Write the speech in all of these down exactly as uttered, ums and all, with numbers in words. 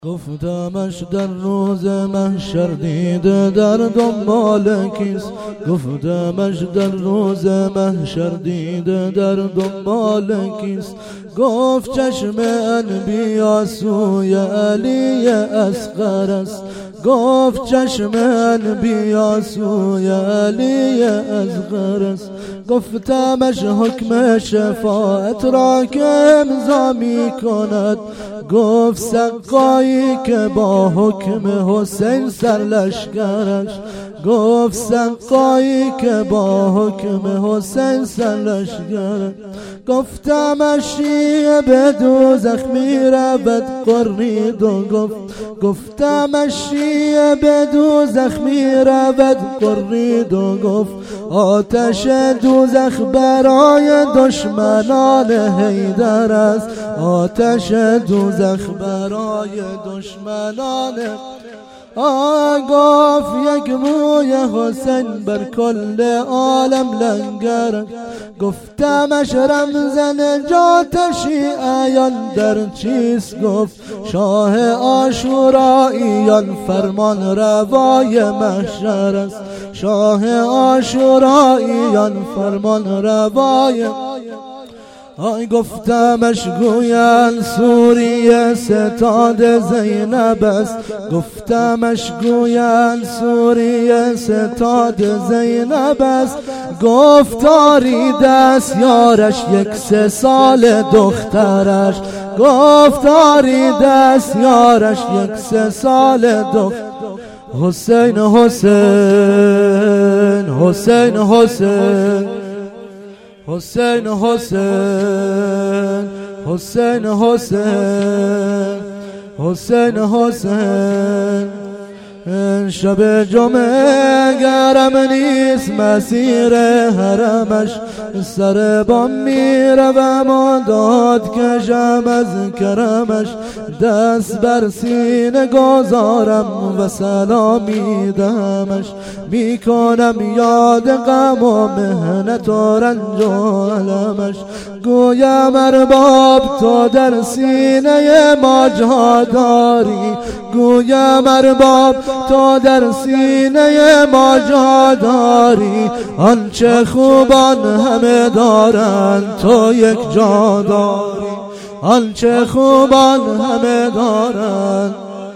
گفتمش در روز محشر دیده در دنبال کیست. گفتمش در روز محشر دیده در دنبال کیست. گفت چشم انبیا سوی علی اصغر است. گفت چشم انبیا سوی علی اصغر است. گفتمش حکم شفاعت را که امضا می کند. گفت سقایی که با حکم حسین سرلشکرش. گفت سقایی که با حکم حسین سرلشکرش. گفتمش شیعه به دوزخ می رود قرید و گفت. گفتمش شیعه به دوزخ می رود قرید و گفت. آتش دوزخ برای دشمنان حیدر است. آتش دوزخ برای دشمنان. آه گفت یک موی حسین بر کل عالم لنگر. گفتمش رمز نجات شیعیان در چیست. گفت شاه عاشوراییان فرمان روای محشر است. شاه عاشوراییان فرمان روای. آی گفتمش گویان سوریه ستاد زینب است. گفتمش گویان سوریه ستاد زینب است. گفتاری دست یارش یک سه سال دخترش. گفتاری دست یارش یک سه سال دخترش. حسین حسین حسین حسین حسین حسین حسین حسین حسین حسین. شب جمعه گرم نیست مسیر حرمش. سر بام میروم و داد کشم از کرمش. دست بر سینه گذارم و سلامی دمش. میکنم یاد غم و مهنت و رنج و علمش. گویم ارباب تو در سینه ما جا داری. گویم ارباب تو در سینه ما جا داری. آنچه خوبان همه دارند تو یک جا داری. آنچه خوبان همه دارند.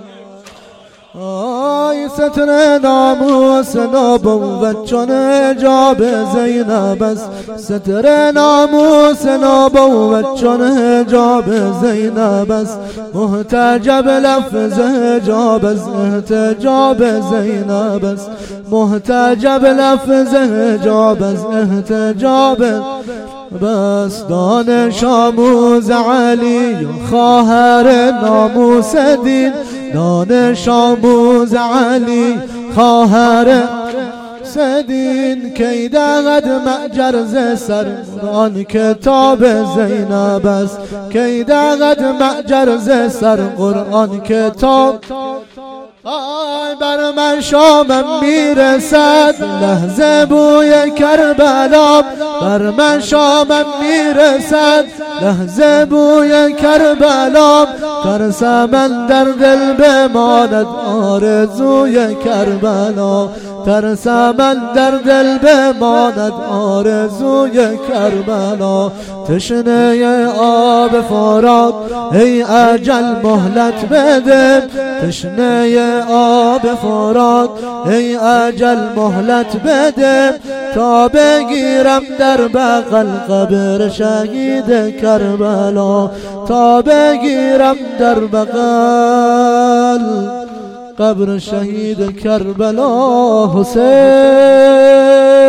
آی ستر ناموس نبوت چون حجاب زینب است. ستر ناموس نبوت چون حجاب زینب است. محتجب لفظ حجاب از احتجاب زینب است. محتجب لفظ حجاب از احتجاب. بس دانش آموز علی خواهر ناموس دین. دانش آموز علی خواهر سدین. کی دهد معجر ز سر آن کتاب زینب است. کی دهد معجر ز سر قرآن کتاب. آی بر من شامم میرسد لحظه بوی کربلا. بر من شامم میرسد لحظه بوی کربلا. ترسم من در دل بماند آرزوی کربلا. ترسم من در دل بماند آرزوی کربلا. تشنه آب فرات ای اجل مهلت بده. تشنه آب فرات ای اجل مهلت بده. تا بگیرم در بغل قبر شهید کربلا. تا بگیرم در بغل قبر شهید کربلا. حسین